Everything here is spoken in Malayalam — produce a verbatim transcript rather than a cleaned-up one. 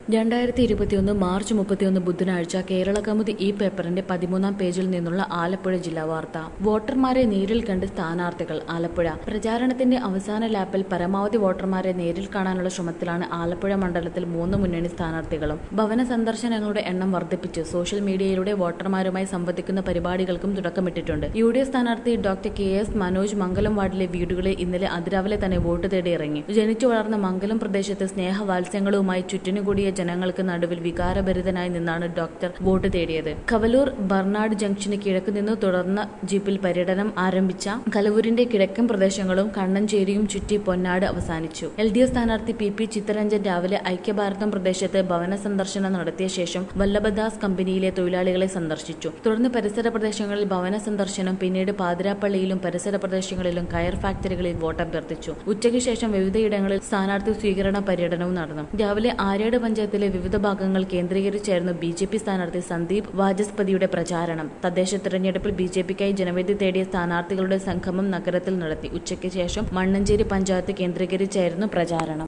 രണ്ടായിരത്തി ഇരുപത്തിയൊന്ന് മാർച്ച് മുപ്പത്തിയൊന്ന് ബുധനാഴ്ച കേരള കൗമുദി ഈ പേപ്പറിന്റെ പതിമൂന്നാം പേജിൽ നിന്നുള്ള ആലപ്പുഴ ജില്ലാ വാർത്ത. വോട്ടർമാരെ നേരിൽ കണ്ട് സ്ഥാനാർത്ഥികൾ. ആലപ്പുഴ പ്രചാരണത്തിന്റെ അവസാന ലാപ്പിൽ പരമാവധി വോട്ടർമാരെ നേരിൽ കാണാനുള്ള ശ്രമത്തിലാണ് ആലപ്പുഴ മണ്ഡലത്തിൽ മൂന്ന് മുന്നണി സ്ഥാനാർത്ഥികളും. ഭവന സന്ദർശനങ്ങളുടെ എണ്ണം വർദ്ധിപ്പിച്ച് സോഷ്യൽ മീഡിയയിലൂടെ വോട്ടർമാരുമായി സംവദിക്കുന്ന പരിപാടികൾക്കും തുടക്കമിട്ടിട്ടുണ്ട്. യു ഡി എഫ് സ്ഥാനാർത്ഥി doctor K S Manoj Mangalam വാർഡിലെ വീടുകളിൽ ഇന്നലെ അതിരാവിലെ തന്നെ വോട്ട് തേടി ഇറങ്ങി. ജനിച്ചു വളർന്ന മംഗലം പ്രദേശത്ത് സ്നേഹവാത്സ്യങ്ങളുമായി ചുറ്റിനുകൂടിയ ജനങ്ങൾക്ക് നടുവിൽ വികാരഭരിതനായി നിന്നാണ് ഡോക്ടർ വോട്ട് തേടിയത്. കവലൂർ ബർണാഡ് ജംഗ്ഷന് കിഴക്ക് നിന്ന് തുടർന്ന ജീപ്പിൽ പര്യടനം ആരംഭിച്ച കലവൂരിന്റെ കിഴക്കൻ പ്രദേശങ്ങളും കണ്ണഞ്ചേരിയും ചുറ്റി പൊന്നാട് അവസാനിച്ചു. എൽ ഡി എഫ് സ്ഥാനാർത്ഥി പി പി ചിത്തരഞ്ജൻ രാവിലെ ഐക്യഭാരതം പ്രദേശത്ത് ഭവന സന്ദർശനം നടത്തിയ ശേഷം വല്ലഭദാസ് കമ്പനിയിലെ തൊഴിലാളികളെ സന്ദർശിച്ചു. തുടർന്ന് പരിസര പ്രദേശങ്ങളിൽ ഭവന സന്ദർശനം, പിന്നീട് പാതിരാപ്പള്ളിയിലും പരിസര പ്രദേശങ്ങളിലും കയർ ഫാക്ടറികളിൽ വോട്ടഭ്യർത്ഥിച്ചു. ഉച്ചയ്ക്ക് ശേഷം വിവിധയിടങ്ങളിൽ സ്ഥാനാർത്ഥി സ്വീകരണ പര്യടനവും നടന്നു. രാവിലെ ആര്യാട് പഞ്ചായത്തിലെ വിവിധ ഭാഗങ്ങൾ കേന്ദ്രീകരിച്ചായിരുന്നു ബി ജെ പി സ്ഥാനാർത്ഥി സന്ദീപ് വാചസ്പതിയുടെ പ്രചാരണം. തദ്ദേശ തെരഞ്ഞെടുപ്പിൽ ബി ജെ പിക്കായി ജനവിധി തേടിയ സ്ഥാനാർത്ഥികളുടെ സംഗമം നഗരത്തിൽ നടത്തി. ഉച്ചയ്ക്ക് ശേഷം മണ്ണഞ്ചേരി പഞ്ചായത്ത് കേന്ദ്രീകരിച്ചായിരുന്നു പ്രചാരണം.